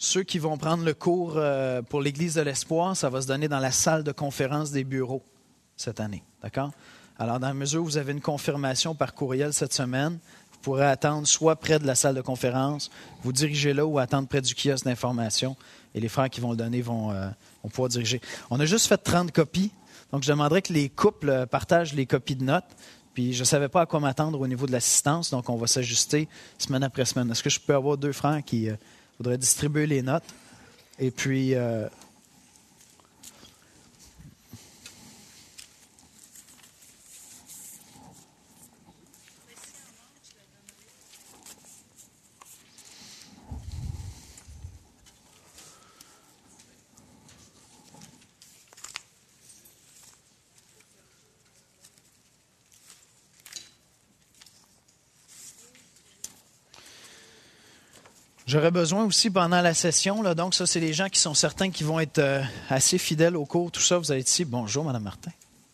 Ceux qui vont prendre le cours pour l'Église de l'Espoir, ça va se donner dans la salle de conférence des bureaux cette année. D'accord? Alors, dans la mesure où vous avez une confirmation par courriel cette semaine, vous pourrez attendre soit près de la salle de conférence, vous diriger là ou attendre près du kiosque d'information. Et les frères qui vont le donner vont pouvoir diriger. On a juste fait 30 copies. Donc, je demanderais que les couples partagent les copies de notes. Puis, je ne savais pas à quoi m'attendre au niveau de l'assistance. Donc, on va s'ajuster semaine après semaine. Est-ce que je peux avoir 2 frères qui voudraient distribuer les notes? Et puis... J'aurais besoin aussi pendant la session, là, donc ça, c'est les gens qui sont certains qui vont être assez fidèles au cours, tout ça. Vous allez être ici. Bonjour, Mme Martin.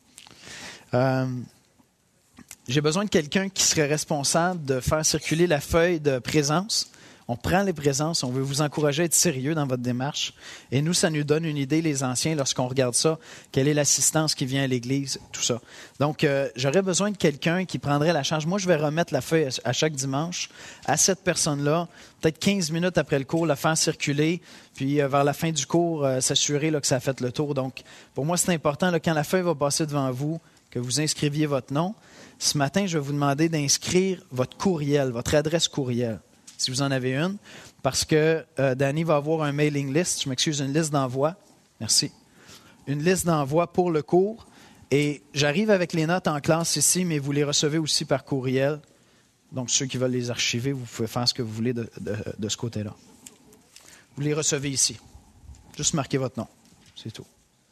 J'ai besoin de quelqu'un qui serait responsable de faire circuler la feuille de présence. On prend les présences, on veut vous encourager à être sérieux dans votre démarche. Et nous, ça nous donne une idée, les anciens, lorsqu'on regarde ça, quelle est l'assistance qui vient à l'Église, tout ça. Donc, j'aurais besoin de quelqu'un qui prendrait la charge. Moi, je vais remettre la feuille à chaque dimanche à cette personne-là, peut-être 15 minutes après le cours, la faire circuler, puis vers la fin du cours, s'assurer là, que ça a fait le tour. Donc, pour moi, c'est important, là, quand la feuille va passer devant vous, que vous inscriviez votre nom. Ce matin, je vais vous demander d'inscrire votre courriel, votre adresse courriel, si vous en avez une, parce que Danny va avoir un mailing list, je m'excuse, une liste d'envoi. Merci. Une liste d'envoi pour le cours. Et j'arrive avec les notes en classe ici, mais vous les recevez aussi par courriel. Donc, ceux qui veulent les archiver, vous pouvez faire ce que vous voulez de ce côté-là. Vous les recevez ici. Juste marquez votre nom. C'est tout.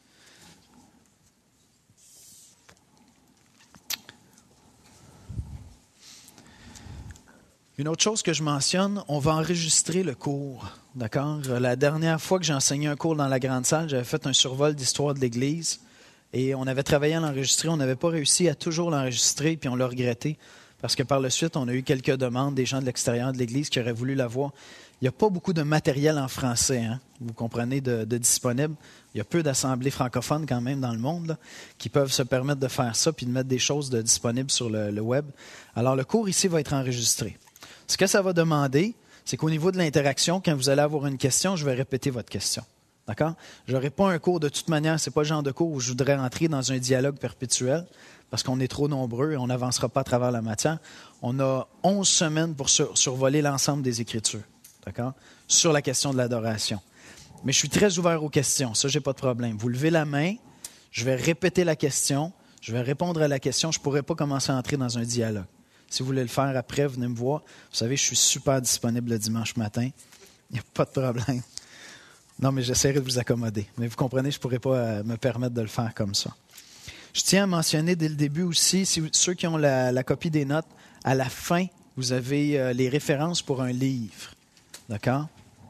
Une autre chose que je mentionne, on va enregistrer le cours, d'accord? La dernière fois que j'ai enseigné un cours dans la grande salle, j'avais fait un survol d'histoire de l'Église et on avait travaillé à l'enregistrer. On n'avait pas réussi à toujours l'enregistrer, puis on l'a regretté parce que par la suite, on a eu quelques demandes des gens de l'extérieur de l'Église qui auraient voulu la voir. Il n'y a pas beaucoup de matériel en français, hein? Vous comprenez, de disponible. Il y a peu d'assemblées francophones quand même dans le monde là, qui peuvent se permettre de faire ça puis de mettre des choses disponibles sur le web. Alors, le cours ici va être enregistré. Ce que ça va demander, c'est qu'au niveau de l'interaction, quand vous allez avoir une question, je vais répéter votre question. D'accord? Je n'aurai pas un cours de toute manière, ce n'est pas le genre de cours où je voudrais entrer dans un dialogue perpétuel parce qu'on est trop nombreux et on n'avancera pas à travers la matière. On a 11 semaines pour survoler l'ensemble des Écritures, d'accord? Sur la question de l'adoration. Mais je suis très ouvert aux questions, ça, je n'ai pas de problème. Vous levez la main, je vais répéter la question, je vais répondre à la question, je ne pourrai pas commencer à entrer dans un dialogue. Si vous voulez le faire après, venez me voir. Vous savez, je suis super disponible le dimanche matin. Il n'y a pas de problème. Non, mais j'essaierai de vous accommoder. Mais vous comprenez, je ne pourrais pas me permettre de le faire comme ça. Je tiens à mentionner dès le début aussi, ceux qui ont la copie des notes, à la fin, vous avez les références pour un livre. D'accord?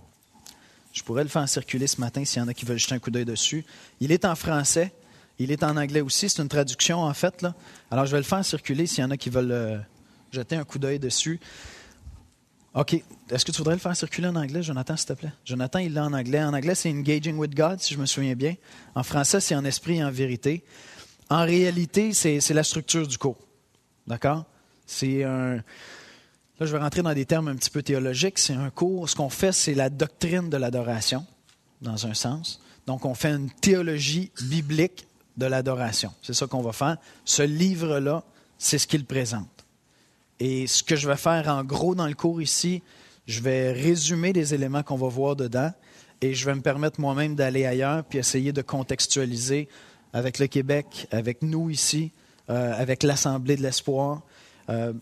Je pourrais le faire circuler ce matin s'il y en a qui veulent jeter un coup d'œil dessus. Il est en français. Il est en anglais aussi. C'est une traduction, en fait, là. Alors, je vais le faire circuler s'il y en a qui veulent... jeter un coup d'œil dessus. OK. Est-ce que tu voudrais le faire circuler en anglais, Jonathan, s'il te plaît? Jonathan, il l'a en anglais. En anglais, c'est « Engaging with God », si je me souviens bien. En français, c'est « En esprit et en vérité ». En réalité, c'est la structure du cours. D'accord? C'est un... Là, je vais rentrer dans des termes un petit peu théologiques. C'est un cours... Ce qu'on fait, c'est la doctrine de l'adoration, dans un sens. Donc, on fait une théologie biblique de l'adoration. C'est ça qu'on va faire. Ce livre-là, c'est ce qu'il présente. Et ce que je vais faire en gros dans le cours ici, je vais résumer les éléments qu'on va voir dedans et je vais me permettre moi-même d'aller ailleurs puis essayer de contextualiser avec le Québec, avec nous ici, avec l'Assemblée de l'Espoir. Le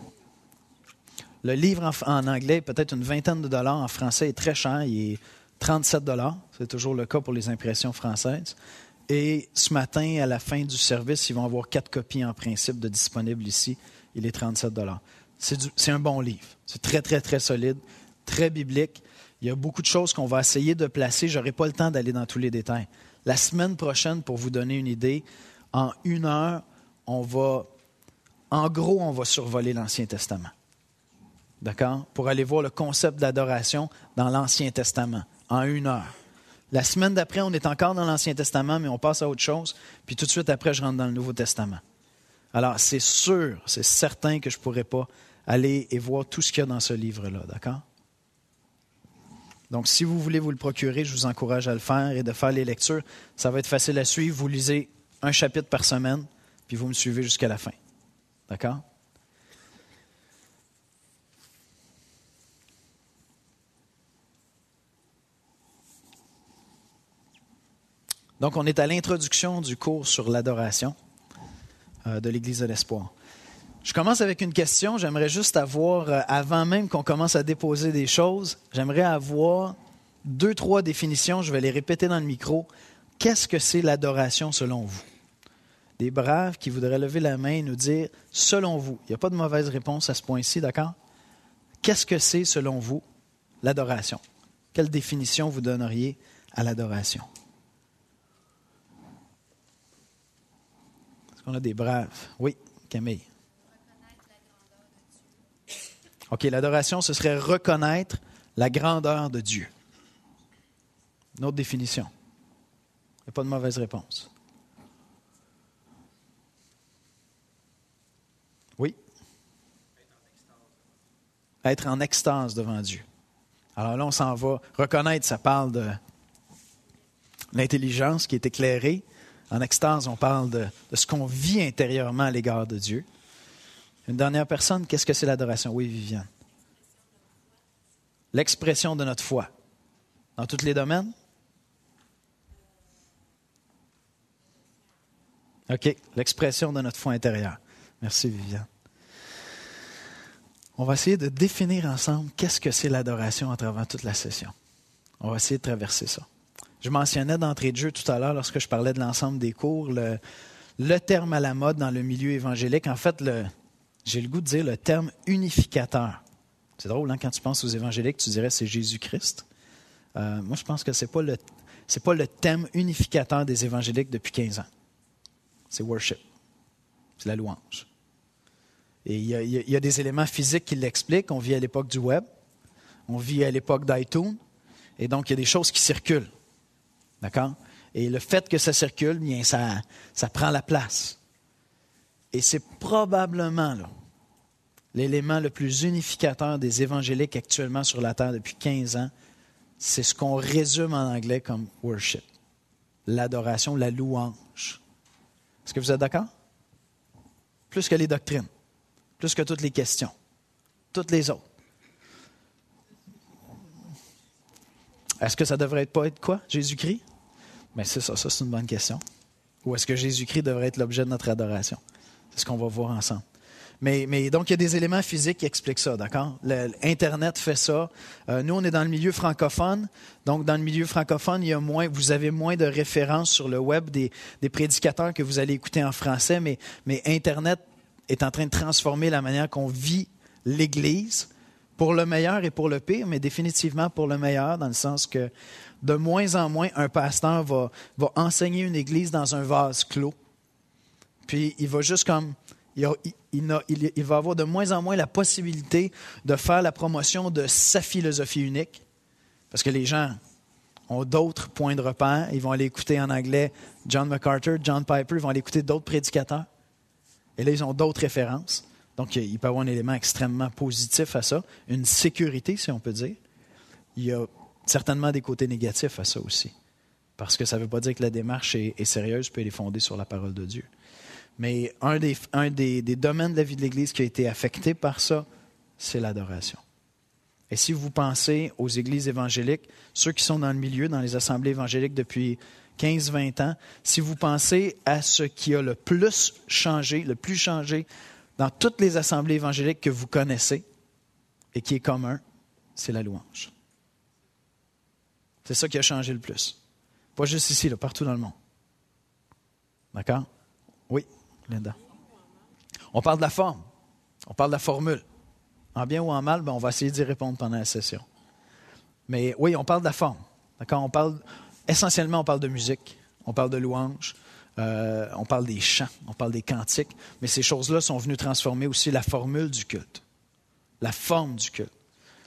livre en anglais, peut-être une vingtaine de dollars. En français, est très cher. Il est 37 $. C'est toujours le cas pour les impressions françaises. Et ce matin, à la fin du service, ils vont avoir 4 copies en principe de disponibles ici. Il est 37 $. C'est un bon livre. C'est très, très, très solide, très biblique. Il y a beaucoup de choses qu'on va essayer de placer. Je n'aurai pas le temps d'aller dans tous les détails. La semaine prochaine, pour vous donner une idée, en 1 heure, on va survoler l'Ancien Testament. D'accord? Pour aller voir le concept d'adoration dans l'Ancien Testament. en 1 heure. La semaine d'après, on est encore dans l'Ancien Testament, mais on passe à autre chose. Puis tout de suite après, je rentre dans le Nouveau Testament. Alors, c'est sûr, c'est certain que je ne pourrais pas aller et voir tout ce qu'il y a dans ce livre-là, d'accord? Donc, si vous voulez vous le procurer, je vous encourage à le faire et de faire les lectures. Ça va être facile à suivre. Vous lisez un chapitre par semaine, puis vous me suivez jusqu'à la fin. D'accord? Donc, on est à l'introduction du cours sur l'adoration de l'Église de l'Espoir. Je commence avec une question. J'aimerais juste avoir, avant même qu'on commence à déposer des choses, j'aimerais avoir 2-3 définitions. Je vais les répéter dans le micro. Qu'est-ce que c'est l'adoration selon vous? Des braves qui voudraient lever la main et nous dire « selon vous ». Il n'y a pas de mauvaise réponse à ce point-ci, d'accord? Qu'est-ce que c'est selon vous l'adoration? Quelle définition vous donneriez à l'adoration? Est-ce qu'on a des braves? Oui, Camille. OK, l'adoration, ce serait reconnaître la grandeur de Dieu. Une autre définition. Il n'y a pas de mauvaise réponse. Oui. Être en extase devant Dieu. Alors là, on s'en va. Reconnaître, ça parle de l'intelligence qui est éclairée. En extase, on parle de ce qu'on vit intérieurement à l'égard de Dieu. Une dernière personne, qu'est-ce que c'est l'adoration? Oui, Viviane. L'expression de notre foi. Dans tous les domaines? OK, l'expression de notre foi intérieure. Merci, Viviane. On va essayer de définir ensemble qu'est-ce que c'est l'adoration à travers toute la session. On va essayer de traverser ça. Je mentionnais d'entrée de jeu tout à l'heure, lorsque je parlais de l'ensemble des cours, le terme à la mode dans le milieu évangélique. En fait, j'ai le goût de dire le terme unificateur. C'est drôle, hein, quand tu penses aux évangéliques, tu dirais c'est Jésus-Christ. Moi, je pense que c'est pas le thème unificateur des évangéliques depuis 15 ans. C'est worship. C'est la louange. Et il y a des éléments physiques qui l'expliquent. On vit à l'époque du web. On vit à l'époque d'iTunes. Et donc, il y a des choses qui circulent. D'accord? Et le fait que ça circule, bien, ça prend la place. Et c'est probablement là, l'élément le plus unificateur des évangéliques actuellement sur la terre depuis 15 ans. C'est ce qu'on résume en anglais comme worship. L'adoration, la louange. Est-ce que vous êtes d'accord? Plus que les doctrines. Plus que toutes les questions. Toutes les autres. Est-ce que ça devrait pas être quoi? Jésus-Christ? Bien, c'est ça c'est une bonne question. Ou est-ce que Jésus-Christ devrait être l'objet de notre adoration? C'est ce qu'on va voir ensemble. Mais donc, il y a des éléments physiques qui expliquent ça, d'accord? Internet fait ça. Nous, on est dans le milieu francophone. Donc, dans le milieu francophone, vous avez moins de références sur le web des prédicateurs que vous allez écouter en français, mais Internet est en train de transformer la manière qu'on vit l'Église, pour le meilleur et pour le pire, mais définitivement pour le meilleur, dans le sens que de moins en moins, un pasteur va enseigner une Église dans un vase clos. Puis, il va juste comme... Il va avoir de moins en moins la possibilité de faire la promotion de sa philosophie unique, parce que les gens ont d'autres points de repère. Ils vont aller écouter en anglais John MacArthur, John Piper, ils vont aller écouter d'autres prédicateurs. Et là, ils ont d'autres références. Donc, il peut y avoir un élément extrêmement positif à ça, une sécurité, si on peut dire. Il y a certainement des côtés négatifs à ça aussi, parce que ça ne veut pas dire que la démarche est sérieuse, puis elle est fondée sur la parole de Dieu. Mais un des domaines de la vie de l'Église qui a été affecté par ça, c'est l'adoration. Et si vous pensez aux églises évangéliques, ceux qui sont dans le milieu, dans les assemblées évangéliques depuis 15-20 ans, si vous pensez à ce qui a le plus changé dans toutes les assemblées évangéliques que vous connaissez et qui est commun, c'est la louange. C'est ça qui a changé le plus. Pas juste ici, là, partout dans le monde. D'accord? Oui, Linda. On parle de la forme. On parle de la formule. En bien ou en mal, on va essayer d'y répondre pendant la session. Mais oui, on parle de la forme. D'accord? Essentiellement, on parle de musique. On parle de louange. On parle des chants. On parle des cantiques. Mais ces choses-là sont venues transformer aussi la formule du culte. La forme du culte.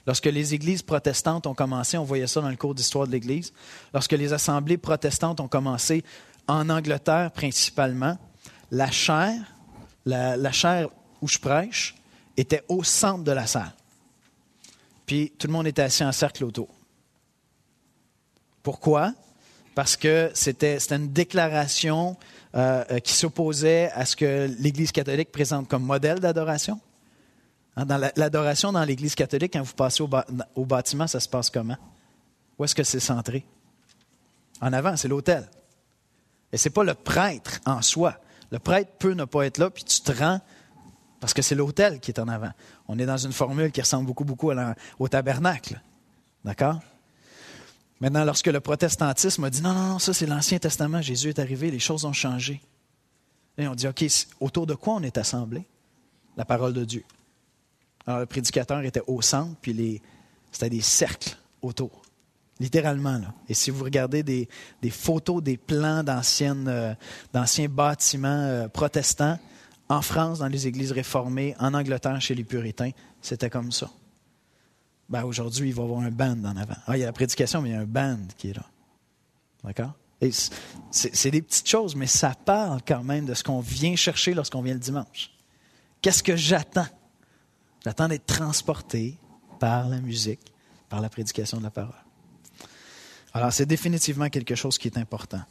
Lorsque les églises protestantes ont commencé, on voyait ça dans le cours d'histoire de l'Église, lorsque les assemblées protestantes ont commencé en Angleterre principalement, la chaire où je prêche était au centre de la salle. Puis tout le monde était assis en cercle autour. Pourquoi? Parce que c'était une déclaration qui s'opposait à ce que l'Église catholique présente comme modèle d'adoration. Dans l'adoration dans l'Église catholique, quand vous passez au bâtiment, ça se passe comment? Où est-ce que c'est centré? En avant, c'est l'autel. Et ce n'est pas le prêtre en soi. Le prêtre peut ne pas être là, puis tu te rends parce que c'est l'autel qui est en avant. On est dans une formule qui ressemble beaucoup au tabernacle. D'accord? Maintenant, lorsque le protestantisme a dit non, ça c'est l'Ancien Testament, Jésus est arrivé, les choses ont changé. Et on dit, OK, autour de quoi on est assemblés? La parole de Dieu. Alors, le prédicateur était au centre, puis c'était des cercles autour. Littéralement, là. Et si vous regardez des photos, des plans d'anciens bâtiments protestants, en France, dans les églises réformées, en Angleterre, chez les puritains, c'était comme ça. Aujourd'hui, il va y avoir un band en avant. Il y a la prédication, mais il y a un band qui est là. D'accord? Et c'est des petites choses, mais ça parle quand même de ce qu'on vient chercher lorsqu'on vient le dimanche. Qu'est-ce que j'attends? J'attends d'être transporté par la musique, par la prédication de la parole. Alors, c'est définitivement quelque chose qui est important.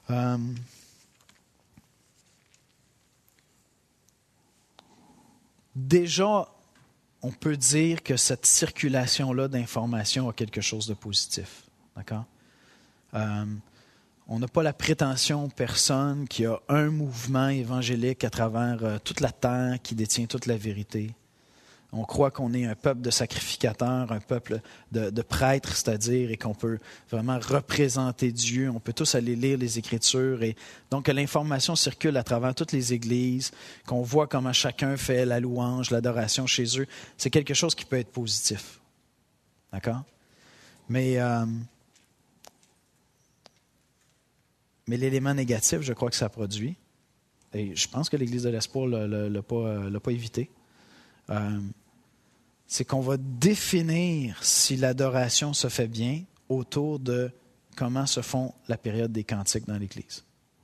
Déjà, on peut dire que cette circulation-là d'informations a quelque chose de positif. D'accord? On n'a pas la prétention, personne, qu'il y a un mouvement évangélique à travers toute la terre qui détient toute la vérité. On croit qu'on est un peuple de sacrificateurs, un peuple de prêtres, c'est-à-dire, et qu'on peut vraiment représenter Dieu. On peut tous aller lire les Écritures. Et donc, que l'information circule à travers toutes les églises, qu'on voit comment chacun fait la louange, l'adoration chez eux. C'est quelque chose qui peut être positif. D'accord? Mais l'élément négatif, je crois que ça produit. Et je pense que l'Église de l'Espoir ne l'a pas évité. C'est qu'on va définir si l'adoration se fait bien autour de comment se font la période des cantiques dans l'Église.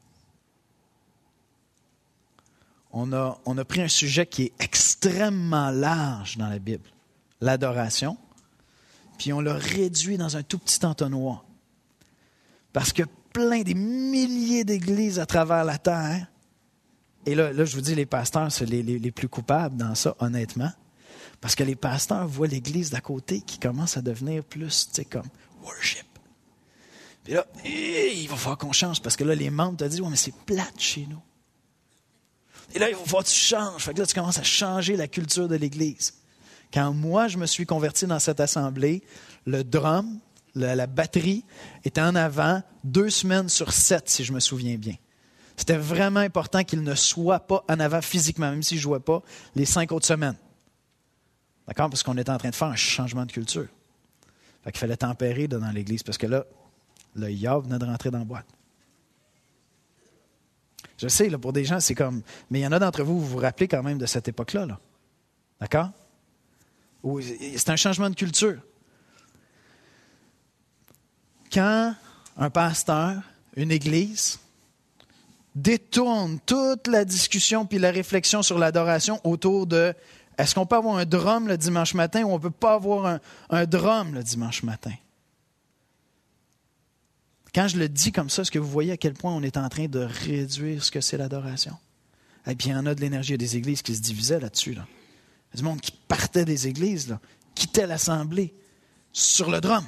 On a pris un sujet qui est extrêmement large dans la Bible, l'adoration, puis on l'a réduit dans un tout petit entonnoir. Parce que des milliers d'églises à travers la terre. Et là, je vous dis, les pasteurs, c'est les plus coupables dans ça, honnêtement. Parce que les pasteurs voient l'église d'à côté qui commence à devenir plus, comme worship. Puis là, il va falloir qu'on change parce que là, les membres te disent, ouais, mais c'est plate chez nous. Et là, il va falloir que tu changes. Fait que là, tu commences à changer la culture de l'église. Quand moi, je me suis converti dans cette assemblée, le drum, la batterie était en avant 2 semaines sur 7, si je me souviens bien. C'était vraiment important qu'il ne soit pas en avant physiquement, même s'il ne jouait pas les 5 autres semaines. D'accord? Parce qu'on était en train de faire un changement de culture. Fait qu'il fallait tempérer dans l'église, parce que là, le Yahweh venait de rentrer dans la boîte. Je sais, là, pour des gens, c'est comme... Mais il y en a d'entre vous, vous vous rappelez quand même de cette époque-là. Là. D'accord? Où c'est un changement de culture. Quand un pasteur, une église, détourne toute la discussion puis la réflexion sur l'adoration autour de est-ce qu'on peut avoir un drum le dimanche matin ou on ne peut pas avoir un drum le dimanche matin. Quand je le dis comme ça, est-ce que vous voyez à quel point on est en train de réduire ce que c'est l'adoration? Et puis il y en a de l'énergie, il y a des églises qui se divisaient là-dessus. Là. Il y a du monde qui partait des églises, là, quittait l'assemblée sur le drum.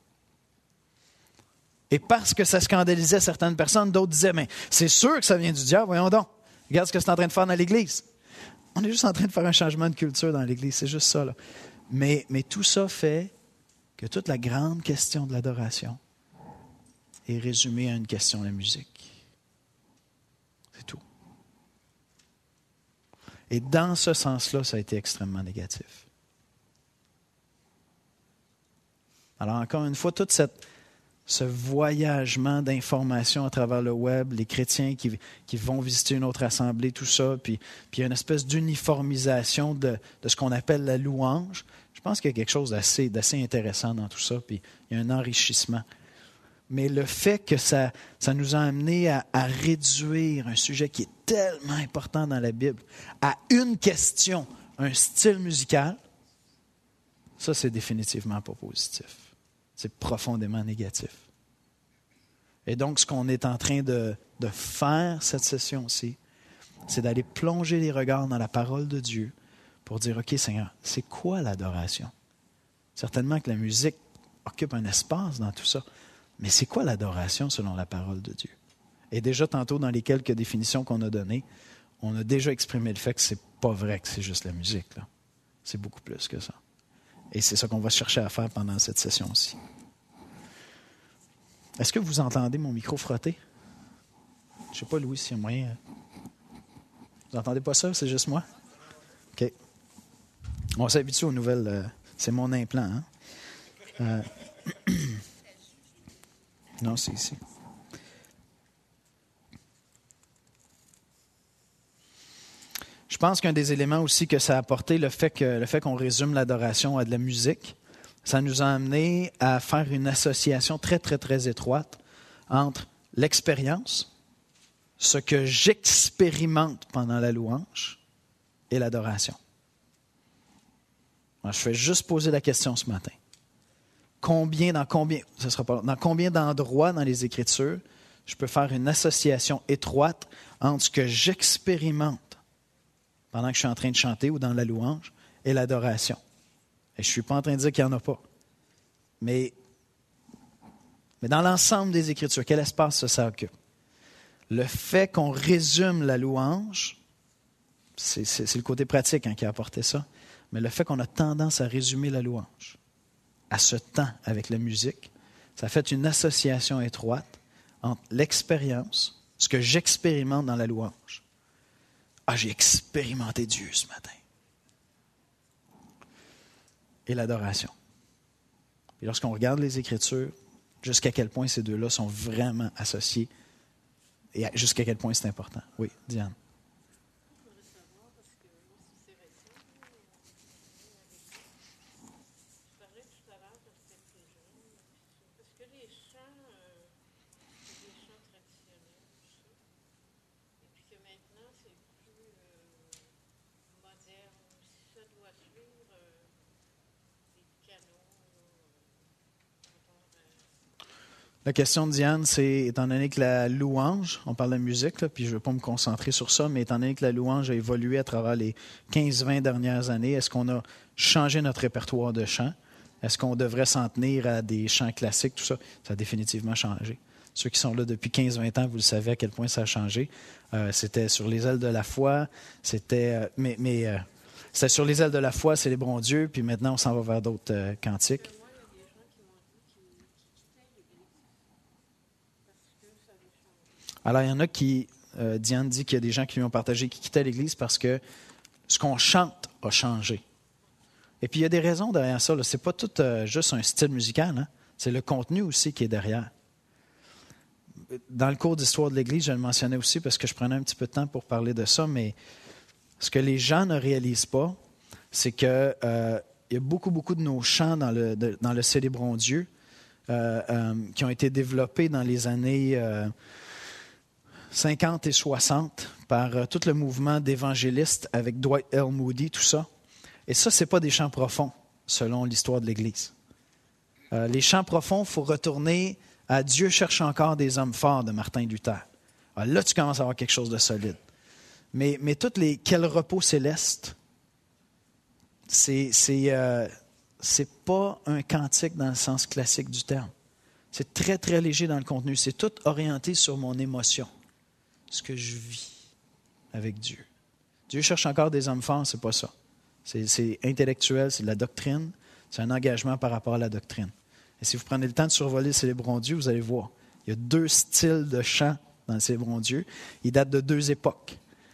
Et parce que ça scandalisait certaines personnes, d'autres disaient, mais c'est sûr que ça vient du diable, voyons donc. Regarde ce que c'est en train de faire dans l'Église. On est juste en train de faire un changement de culture dans l'Église, c'est juste ça. Là. Mais tout ça fait que toute la grande question de l'adoration est résumée à une question de la musique. C'est tout. Et dans ce sens-là, ça a été extrêmement négatif. Alors encore une fois, toute ce voyagement d'informations à travers le web, les chrétiens qui vont visiter une autre assemblée, tout ça, puis il y a une espèce d'uniformisation de ce qu'on appelle la louange. Je pense qu'il y a quelque chose d'assez intéressant dans tout ça, puis il y a un enrichissement. Mais le fait que ça nous a amené à réduire un sujet qui est tellement important dans la Bible à une question, un style musical, ça, c'est définitivement pas positif. C'est profondément négatif. Et donc, ce qu'on est en train de faire cette session-ci, c'est d'aller plonger les regards dans la parole de Dieu pour dire, OK, Seigneur, c'est quoi l'adoration? Certainement que la musique occupe un espace dans tout ça, mais c'est quoi l'adoration selon la parole de Dieu? Et déjà, tantôt, dans les quelques définitions qu'on a données, on a déjà exprimé le fait que c'est pas vrai que c'est juste la musique, là. C'est beaucoup plus que ça. Et c'est ça qu'on va chercher à faire pendant cette session-ci. Est-ce que vous entendez mon micro frotter? Je ne sais pas, Louis, s'il y a moyen. Vous n'entendez pas ça? C'est juste moi? OK. On s'habitue aux nouvelles. C'est mon implant. Hein? Non, c'est ici. Je pense qu'un des éléments aussi que ça a apporté, le fait qu'on résume l'adoration à de la musique, ça nous a amené à faire une association très, très, très étroite entre l'expérience, ce que j'expérimente pendant la louange, et l'adoration. Alors, je vais juste poser la question ce matin. Dans combien d'endroits dans les Écritures je peux faire une association étroite entre ce que j'expérimente pendant que je suis en train de chanter ou dans la louange et l'adoration? Et je ne suis pas en train de dire qu'il n'y en a pas. Mais dans l'ensemble des Écritures, quel espace ça occupe? Le fait qu'on résume la louange, c'est le côté pratique qui a apporté ça, mais le fait qu'on a tendance à résumer la louange à ce temps avec la musique, ça fait une association étroite entre l'expérience, ce que j'expérimente dans la louange. Ah, j'ai expérimenté Dieu ce matin. Et l'adoration. Et lorsqu'on regarde les Écritures, jusqu'à quel point ces deux-là sont vraiment associés et jusqu'à quel point c'est important. Oui, Diane. La question de Diane, c'est, étant donné que la louange, on parle de musique, là, puis je ne veux pas me concentrer sur ça, mais étant donné que la louange a évolué à travers les 15-20 dernières années, est-ce qu'on a changé notre répertoire de chants? Est-ce qu'on devrait s'en tenir à des chants classiques, tout ça? Ça a définitivement changé. Ceux qui sont là depuis 15-20 ans, vous le savez à quel point ça a changé. C'était sur les ailes de la foi, c'était sur les ailes de la foi, célébrons Dieu, puis maintenant on s'en va vers d'autres cantiques. Alors, il y en a qui, Diane dit qu'il y a des gens qui lui ont partagé, qui quittaient l'Église parce que ce qu'on chante a changé. Et puis, il y a des raisons derrière ça. Ce n'est pas tout juste un style musical. Hein? C'est le contenu aussi qui est derrière. Dans le cours d'histoire de l'Église, je le mentionnais aussi parce que je prenais un petit peu de temps pour parler de ça, mais ce que les gens ne réalisent pas, c'est qu'il y a beaucoup, beaucoup de nos chants dans le Célébrons Dieu qui ont été développés dans les années 50 et 60 par tout le mouvement d'évangélistes avec Dwight L. Moody, tout ça. Et ça, ce n'est pas des chants profonds, selon l'histoire de l'Église. Les chants profonds, il faut retourner à Dieu cherche encore des hommes forts de Martin Luther. Alors là, tu commences à avoir quelque chose de solide. Mais toutes les quel repos céleste, c'est pas un cantique dans le sens classique du terme. C'est très, très léger dans le contenu. C'est tout orienté sur mon émotion, ce que je vis avec Dieu. Dieu cherche encore des hommes forts, c'est pas ça. C'est intellectuel, c'est de la doctrine, c'est un engagement par rapport à la doctrine. Et si vous prenez le temps de survoler Célébrons Dieu, vous allez voir, il y a deux styles de chant dans le Célébrons Dieu. Ils datent de deux époques,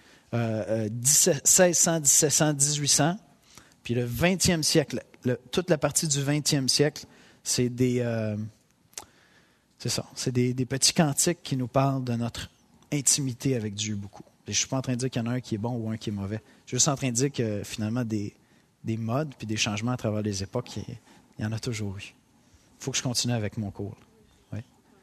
1600, 1700, 1800, puis le 20e siècle. Toute la partie du 20e siècle, c'est des petits cantiques qui nous parlent de notre intimité avec Dieu beaucoup. Et je ne suis pas en train de dire qu'il y en a un qui est bon ou un qui est mauvais. Je suis juste en train de dire que finalement, des des modes puis des changements à travers les époques. Il y en a toujours eu. Il faut que je continue avec mon cours. Oui.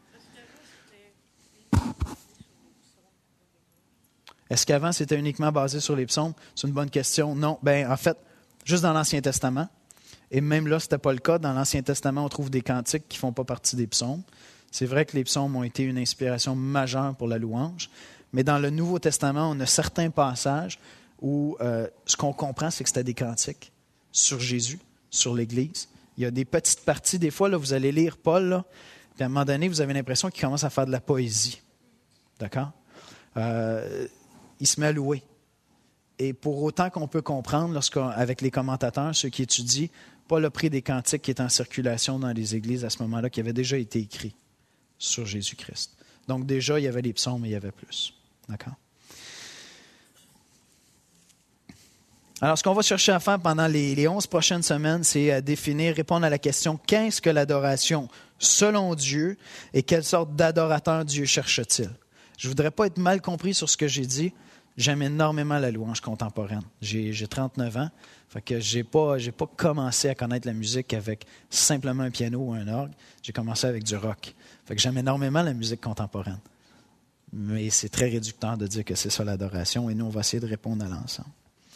Est-ce qu'avant, c'était uniquement basé sur les psaumes? C'est une bonne question. Non. En fait, juste dans l'Ancien Testament. Et même là, ce n'était pas le cas. Dans l'Ancien Testament, on trouve des cantiques qui ne font pas partie des psaumes. C'est vrai que les psaumes ont été une inspiration majeure pour la louange. Mais dans le Nouveau Testament, on a certains passages où ce qu'on comprend, c'est que c'était des cantiques sur Jésus, sur l'Église. Il y a des petites parties. Des fois, là, vous allez lire Paul, là, puis à un moment donné, vous avez l'impression qu'il commence à faire de la poésie. D'accord? Il se met à louer. Et pour autant qu'on peut comprendre, avec les commentateurs, ceux qui étudient, Paul a pris des cantiques qui étaient en circulation dans les églises à ce moment-là, qui avaient déjà été écrits sur Jésus-Christ. Donc déjà, il y avait les psaumes, mais il y avait plus. D'accord? Alors, ce qu'on va chercher à faire pendant les 11 prochaines semaines, c'est à définir, répondre à la question « Qu'est-ce que l'adoration selon Dieu et quelle sorte d'adorateur Dieu cherche-t-il? » Je ne voudrais pas être mal compris sur ce que j'ai dit. J'aime énormément la louange contemporaine. J'ai 39 ans, fait que j'ai pas commencé à connaître la musique avec simplement un piano ou un orgue. J'ai commencé avec du rock. Fait que j'aime énormément la musique contemporaine. Mais c'est très réducteur de dire que c'est ça l'adoration, et nous, on va essayer de répondre à l'ensemble.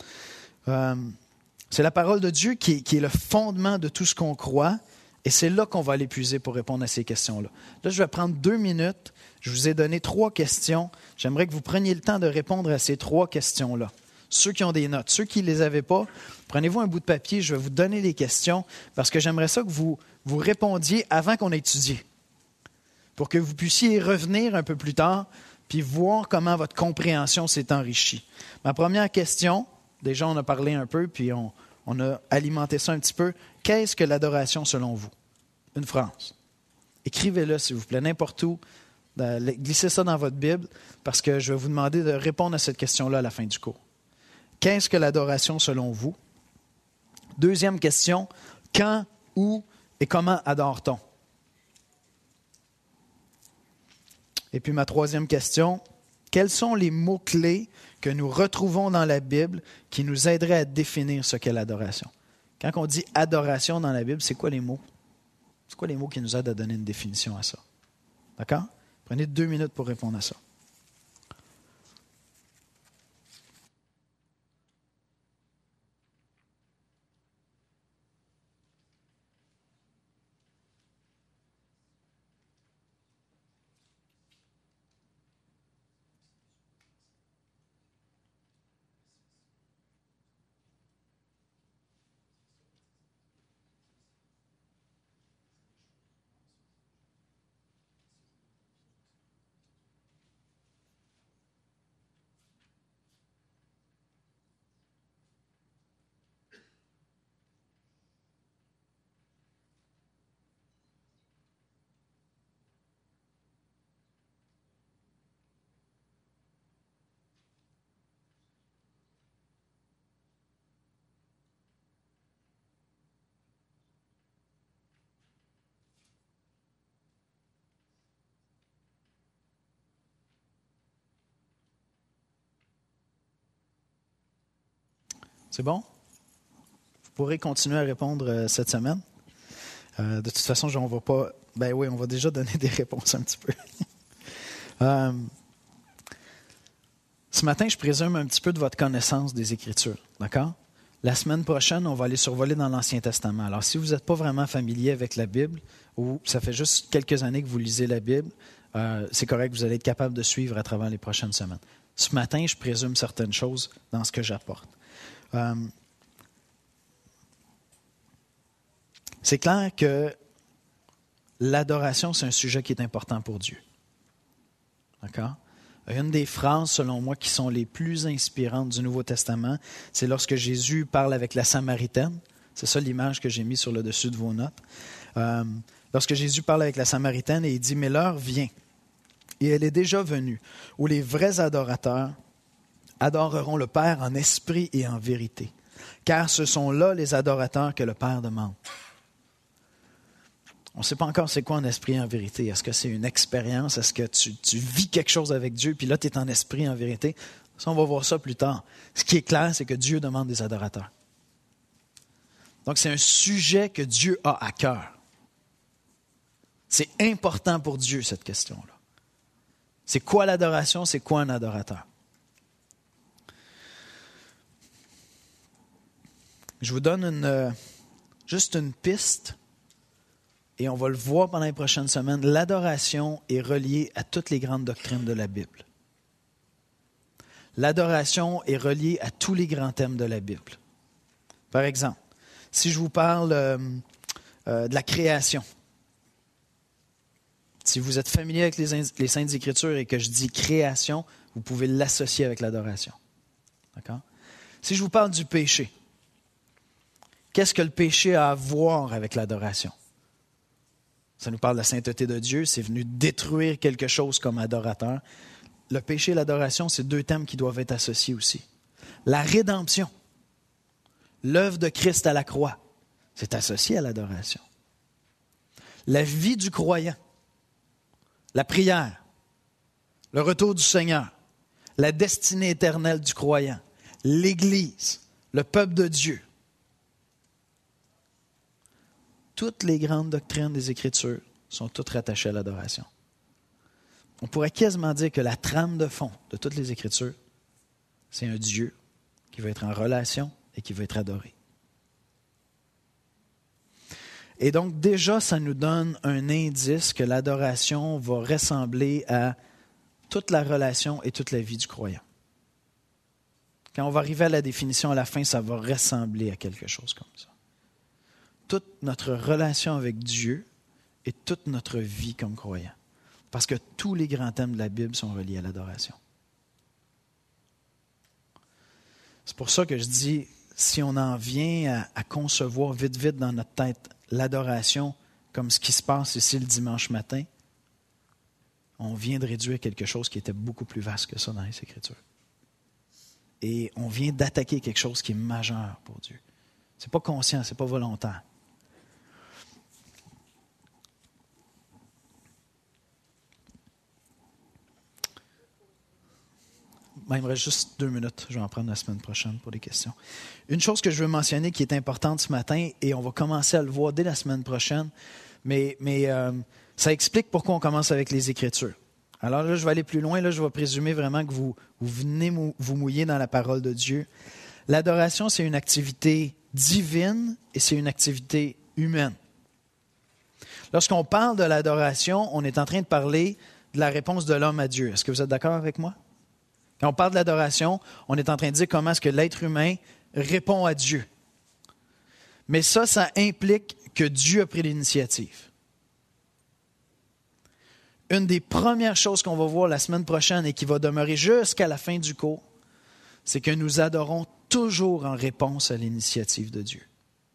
C'est la parole de Dieu qui est le fondement de tout ce qu'on croit, et c'est là qu'on va aller puiser pour répondre à ces questions-là. Là, je vais prendre 2 minutes. Je vous ai donné 3 questions. J'aimerais que vous preniez le temps de répondre à ces 3 questions-là. Ceux qui ont des notes, ceux qui ne les avaient pas, prenez-vous un bout de papier, je vais vous donner les questions, parce que j'aimerais ça que vous répondiez avant qu'on ait étudié, pour que vous puissiez y revenir un peu plus tard, puis voir comment votre compréhension s'est enrichie. Ma première question, déjà on a parlé un peu, puis on a alimenté ça un petit peu. Qu'est-ce que l'adoration selon vous? Une phrase. Écrivez-le, s'il vous plaît, n'importe où. Glissez ça dans votre Bible, parce que je vais vous demander de répondre à cette question-là à la fin du cours. Qu'est-ce que l'adoration selon vous? Deuxième question, quand, où et comment adore-t-on? Et puis ma troisième question, quels sont les mots-clés que nous retrouvons dans la Bible qui nous aideraient à définir ce qu'est l'adoration? Quand on dit adoration dans la Bible, c'est quoi les mots? C'est quoi les mots qui nous aident à donner une définition à ça? D'accord? Prenez 2 minutes pour répondre à ça. C'est bon? Vous pourrez continuer à répondre cette semaine. De toute façon, on va pas... Ben oui, on va déjà donner des réponses un petit peu. Ce matin, je présume un petit peu de votre connaissance des Écritures. D'accord? La semaine prochaine, on va aller survoler dans l'Ancien Testament. Alors, si vous n'êtes pas vraiment familier avec la Bible, ou ça fait juste quelques années que vous lisez la Bible, c'est correct, vous allez être capable de suivre à travers les prochaines semaines. Ce matin, je présume certaines choses dans ce que j'apporte. C'est clair que l'adoration, c'est un sujet qui est important pour Dieu. D'accord? Une des phrases, selon moi, qui sont les plus inspirantes du Nouveau Testament, c'est lorsque Jésus parle avec la Samaritaine. C'est ça l'image que j'ai mise sur le dessus de vos notes. Lorsque Jésus parle avec la Samaritaine et il dit « Mais l'heure vient, et elle est déjà venue, où les vrais adorateurs adoreront le Père en esprit et en vérité, car ce sont là les adorateurs que le Père demande. » On ne sait pas encore c'est quoi en esprit et en vérité. Est-ce que c'est une expérience? Est-ce que tu vis quelque chose avec Dieu, puis là, tu es en esprit et en vérité? Ça, on va voir ça plus tard. Ce qui est clair, c'est que Dieu demande des adorateurs. Donc, c'est un sujet que Dieu a à cœur. C'est important pour Dieu, cette question-là. C'est quoi l'adoration? C'est quoi un adorateur? Je vous donne juste une piste et on va le voir pendant les prochaines semaines. L'adoration est reliée à toutes les grandes doctrines de la Bible. L'adoration est reliée à tous les grands thèmes de la Bible. Par exemple, si je vous parle de la création, si vous êtes familier avec les Saintes Écritures et que je dis création, vous pouvez l'associer avec l'adoration. D'accord? Si je vous parle du péché, qu'est-ce que le péché a à voir avec l'adoration? Ça nous parle de la sainteté de Dieu, c'est venu détruire quelque chose comme adorateur. Le péché et l'adoration, c'est deux thèmes qui doivent être associés aussi. La rédemption, l'œuvre de Christ à la croix, c'est associé à l'adoration. La vie du croyant, la prière, le retour du Seigneur, la destinée éternelle du croyant, l'Église, le peuple de Dieu. Toutes les grandes doctrines des Écritures sont toutes rattachées à l'adoration. On pourrait quasiment dire que la trame de fond de toutes les Écritures, c'est un Dieu qui va être en relation et qui va être adoré. Et donc déjà, ça nous donne un indice que l'adoration va ressembler à toute la relation et toute la vie du croyant. Quand on va arriver à la définition à la fin, ça va ressembler à quelque chose comme ça. Toute notre relation avec Dieu et toute notre vie comme croyant. Parce que tous les grands thèmes de la Bible sont reliés à l'adoration. C'est pour ça que je dis, si on en vient à concevoir vite dans notre tête l'adoration comme ce qui se passe ici le dimanche matin, on vient de réduire quelque chose qui était beaucoup plus vaste que ça dans les Écritures. Et on vient d'attaquer quelque chose qui est majeur pour Dieu. Ce n'est pas conscient, ce n'est pas volontaire. Il me reste juste 2 minutes. Je vais en prendre la semaine prochaine pour des questions. Une chose que je veux mentionner qui est importante ce matin, et on va commencer à le voir dès la semaine prochaine, mais ça explique pourquoi on commence avec les Écritures. Alors là, je vais aller plus loin. Là, je vais présumer vraiment que vous venez vous mouiller dans la parole de Dieu. L'adoration, c'est une activité divine et c'est une activité humaine. Lorsqu'on parle de l'adoration, on est en train de parler de la réponse de l'homme à Dieu. Est-ce que vous êtes d'accord avec moi? Quand on parle de l'adoration, on est en train de dire comment est-ce que l'être humain répond à Dieu. Mais ça implique que Dieu a pris l'initiative. Une des premières choses qu'on va voir la semaine prochaine et qui va demeurer jusqu'à la fin du cours, c'est que nous adorons toujours en réponse à l'initiative de Dieu.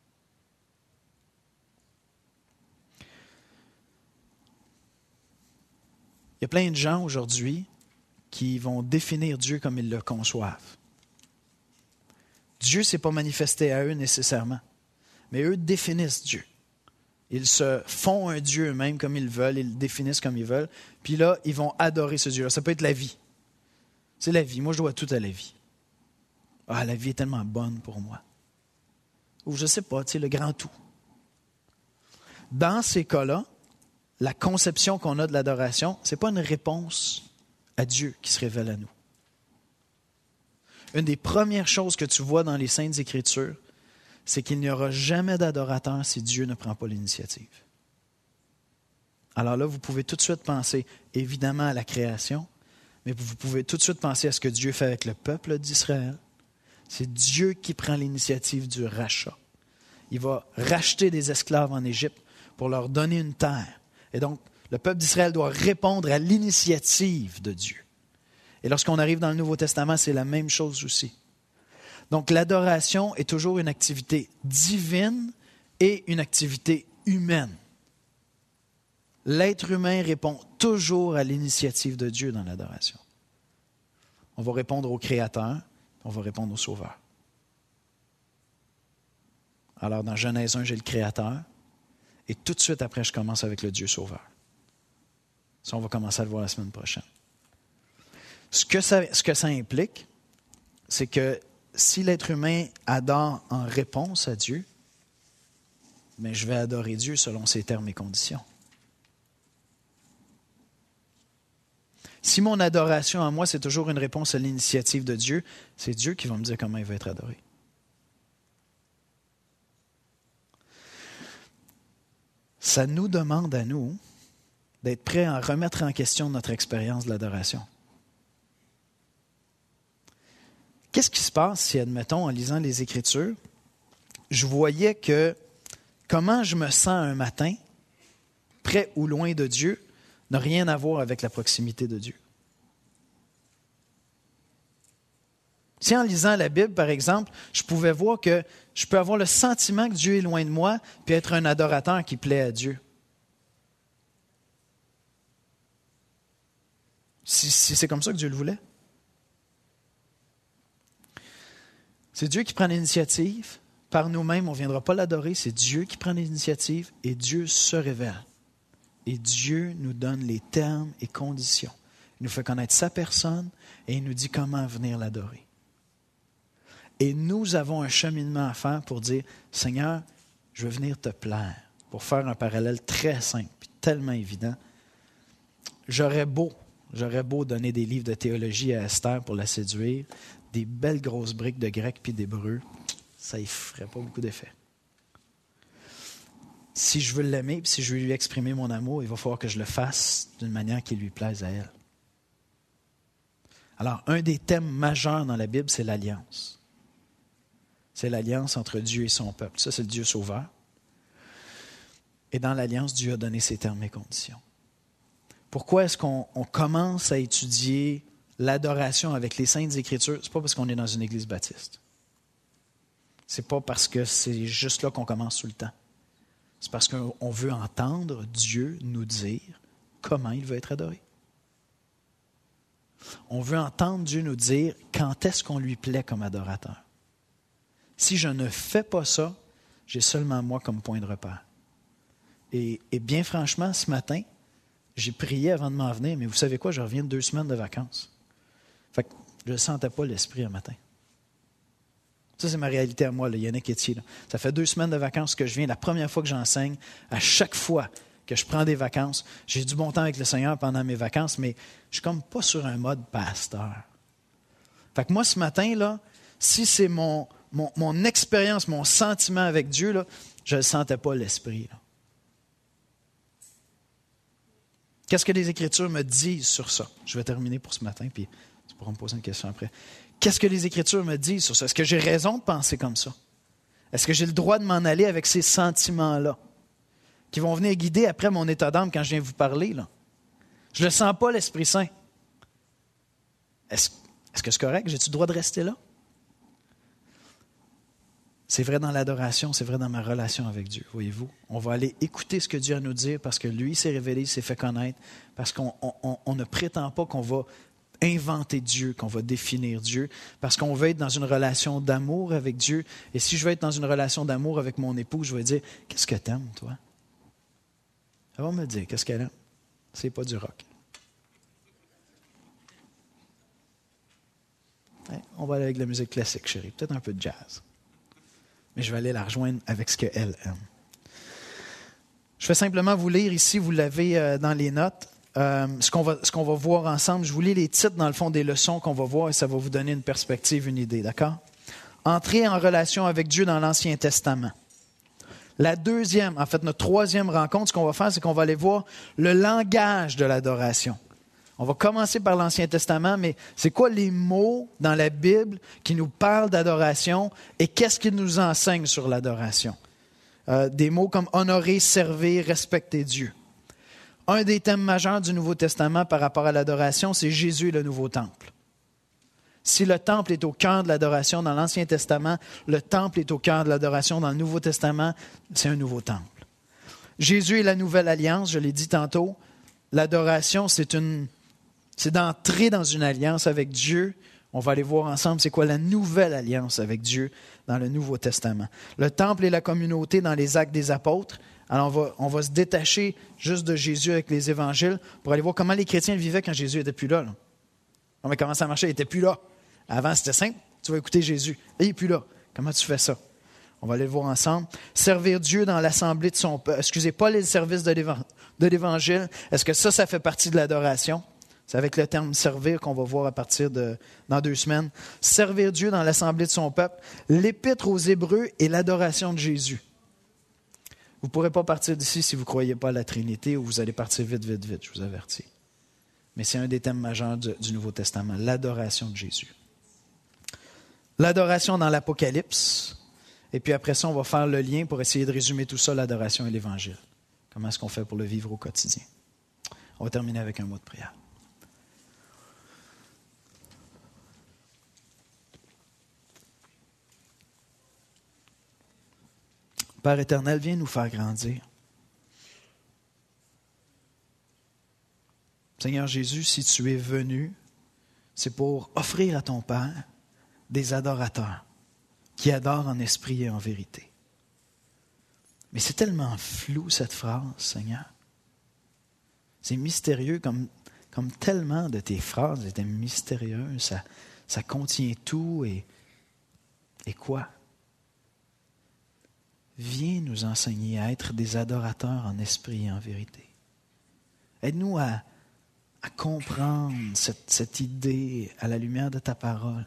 Il y a plein de gens aujourd'hui qui vont définir Dieu comme ils le conçoivent. Dieu ne s'est pas manifesté à eux nécessairement, mais eux définissent Dieu. Ils se font un Dieu eux-mêmes comme ils veulent, ils le définissent comme ils veulent, puis là, ils vont adorer ce Dieu-là. Ça peut être la vie. C'est la vie. Moi, je dois tout à la vie. Ah, la vie est tellement bonne pour moi. Ou je ne sais pas, le grand tout. Dans ces cas-là, la conception qu'on a de l'adoration, ce n'est pas une réponse à Dieu qui se révèle à nous. Une des premières choses que tu vois dans les Saintes Écritures, c'est qu'il n'y aura jamais d'adorateur si Dieu ne prend pas l'initiative. Alors là, vous pouvez tout de suite penser évidemment à la création, mais vous pouvez tout de suite penser à ce que Dieu fait avec le peuple d'Israël. C'est Dieu qui prend l'initiative du rachat. Il va racheter des esclaves en Égypte pour leur donner une terre. Et donc, le peuple d'Israël doit répondre à l'initiative de Dieu. Et lorsqu'on arrive dans le Nouveau Testament, c'est la même chose aussi. Donc, l'adoration est toujours une activité divine et une activité humaine. L'être humain répond toujours à l'initiative de Dieu dans l'adoration. On va répondre au Créateur, on va répondre au Sauveur. Alors, dans Genèse 1, j'ai le Créateur, et tout de suite après, je commence avec le Dieu Sauveur. Ça, on va commencer à le voir la semaine prochaine. Ce que ça implique, c'est que si l'être humain adore en réponse à Dieu, mais je vais adorer Dieu selon ses termes et conditions. Si mon adoration à moi, c'est toujours une réponse à l'initiative de Dieu, c'est Dieu qui va me dire comment il va être adoré. Ça nous demande à nous d'être prêts à remettre en question notre expérience de l'adoration. Qu'est-ce qui se passe si, admettons, en lisant les Écritures, je voyais que comment je me sens un matin, près ou loin de Dieu, n'a rien à voir avec la proximité de Dieu. Si en lisant la Bible, par exemple, je pouvais voir que je peux avoir le sentiment que Dieu est loin de moi, puis être un adorateur qui plaît à Dieu. Si c'est comme ça que Dieu le voulait. C'est Dieu qui prend l'initiative. Par nous-mêmes, on ne viendra pas l'adorer. C'est Dieu qui prend l'initiative et Dieu se révèle. Et Dieu nous donne les termes et conditions. Il nous fait connaître sa personne et il nous dit comment venir l'adorer. Et nous avons un cheminement à faire pour dire, Seigneur, je veux venir te plaire. Pour faire un parallèle très simple et tellement évident, j'aurais beau donner des livres de théologie à Esther pour la séduire, des belles grosses briques de grec puis d'hébreu, ça ne ferait pas beaucoup d'effet. Si je veux l'aimer et si je veux lui exprimer mon amour, il va falloir que je le fasse d'une manière qui lui plaise à elle. Alors, un des thèmes majeurs dans la Bible, c'est l'alliance. C'est l'alliance entre Dieu et son peuple. Ça, c'est le Dieu sauveur. Et dans l'alliance, Dieu a donné ses termes et conditions. Pourquoi est-ce qu'on commence à étudier l'adoration avec les Saintes Écritures? Ce n'est pas parce qu'on est dans une église baptiste. Ce n'est pas parce que c'est juste là qu'on commence tout le temps. C'est parce qu'on veut entendre Dieu nous dire comment il veut être adoré. On veut entendre Dieu nous dire quand est-ce qu'on lui plaît comme adorateur. Si je ne fais pas ça, j'ai seulement moi comme point de repère. Et bien franchement, ce matin, j'ai prié avant de m'en venir, mais vous savez quoi, je reviens de 2 semaines de vacances. Fait que je ne sentais pas l'esprit un matin. Ça, c'est ma réalité à moi, là, Yannick Etier. Là. Ça fait 2 semaines de vacances que je viens. La première fois que j'enseigne, à chaque fois que je prends des vacances, j'ai du bon temps avec le Seigneur pendant mes vacances, mais je ne suis comme pas sur un mode pasteur. Fait que moi, ce matin, là, si c'est mon expérience, mon sentiment avec Dieu, là, je ne sentais pas l'esprit. Là. Qu'est-ce que les Écritures me disent sur ça? Je vais terminer pour ce matin, puis tu pourras me poser une question après. Qu'est-ce que les Écritures me disent sur ça? Est-ce que j'ai raison de penser comme ça? Est-ce que j'ai le droit de m'en aller avec ces sentiments-là qui vont venir guider après mon état d'âme quand je viens vous parler? Là? Je ne le sens pas, l'Esprit Saint. Est-ce que c'est correct? J'ai-tu le droit de rester là? C'est vrai dans l'adoration, c'est vrai dans ma relation avec Dieu, voyez-vous. On va aller écouter ce que Dieu a à nous dire parce que lui s'est révélé, il s'est fait connaître, parce qu'on ne prétend pas qu'on va inventer Dieu, qu'on va définir Dieu, parce qu'on veut être dans une relation d'amour avec Dieu. Et si je veux être dans une relation d'amour avec mon époux, je vais dire, qu'est-ce que t'aimes, toi? Elle va me dire, qu'est-ce qu'elle aime? C'est pas du rock. On va aller avec la musique classique, chérie, peut-être un peu de jazz. Mais je vais aller la rejoindre avec ce qu'elle aime. Je vais simplement vous lire ici, vous l'avez dans les notes, ce qu'on va voir ensemble. Je vous lis les titres, dans le fond, des leçons qu'on va voir et ça va vous donner une perspective, une idée, d'accord? Entrer en relation avec Dieu dans l'Ancien Testament. La deuxième, en fait, notre troisième rencontre, ce qu'on va faire, c'est qu'on va aller voir le langage de l'adoration. On va commencer par l'Ancien Testament, mais c'est quoi les mots dans la Bible qui nous parlent d'adoration et qu'est-ce qu'ils nous enseignent sur l'adoration? Des mots comme honorer, servir, respecter Dieu. Un des thèmes majeurs du Nouveau Testament par rapport à l'adoration, c'est Jésus et le nouveau temple. Si le temple est au cœur de l'adoration dans l'Ancien Testament, le temple est au cœur de l'adoration dans le Nouveau Testament, c'est un nouveau temple. Jésus est la nouvelle alliance, je l'ai dit tantôt. L'adoration, c'est d'entrer dans une alliance avec Dieu. On va aller voir ensemble c'est quoi la nouvelle alliance avec Dieu dans le Nouveau Testament. Le temple et la communauté dans les Actes des Apôtres. Alors on va se détacher juste de Jésus avec les évangiles pour aller voir comment les chrétiens vivaient quand Jésus n'était plus là. On va commencer à marcher, il n'était plus là. Avant, c'était simple, tu vas écouter Jésus. Là, il n'est plus là. Comment tu fais ça? On va aller le voir ensemble. Servir Dieu dans l'assemblée de son peuple. Pas les services de l'Évangile. Est-ce que ça fait partie de l'adoration? C'est avec le terme « servir » qu'on va voir à partir dans 2 semaines. Servir Dieu dans l'assemblée de son peuple. L'Épître aux Hébreux et l'adoration de Jésus. Vous ne pourrez pas partir d'ici si vous ne croyez pas à la Trinité ou vous allez partir vite, je vous avertis. Mais c'est un des thèmes majeurs du Nouveau Testament, l'adoration de Jésus. L'adoration dans l'Apocalypse. Et puis après ça, on va faire le lien pour essayer de résumer tout ça, l'adoration et l'Évangile. Comment est-ce qu'on fait pour le vivre au quotidien? On va terminer avec un mot de prière. Père éternel, viens nous faire grandir. Seigneur Jésus, si tu es venu, c'est pour offrir à ton Père des adorateurs qui adorent en esprit et en vérité. Mais c'est tellement flou cette phrase, Seigneur. C'est mystérieux comme tellement de tes phrases étaient mystérieuses. Ça contient tout et quoi? Viens nous enseigner à être des adorateurs en esprit et en vérité. Aide-nous à comprendre cette idée à la lumière de ta parole.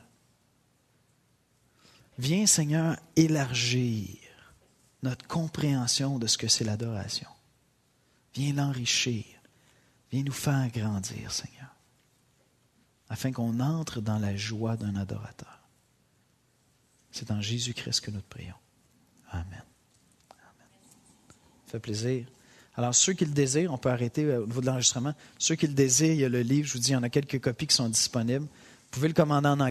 Viens, Seigneur, élargir notre compréhension de ce que c'est l'adoration. Viens l'enrichir. Viens nous faire grandir, Seigneur, afin qu'on entre dans la joie d'un adorateur. C'est en Jésus-Christ que nous te prions. Amen. Amen. Ça fait plaisir. Alors, ceux qui le désirent, on peut arrêter au niveau de l'enregistrement. Ceux qui le désirent, il y a le livre, je vous dis, il y en a quelques copies qui sont disponibles. Vous pouvez le commander en anglais.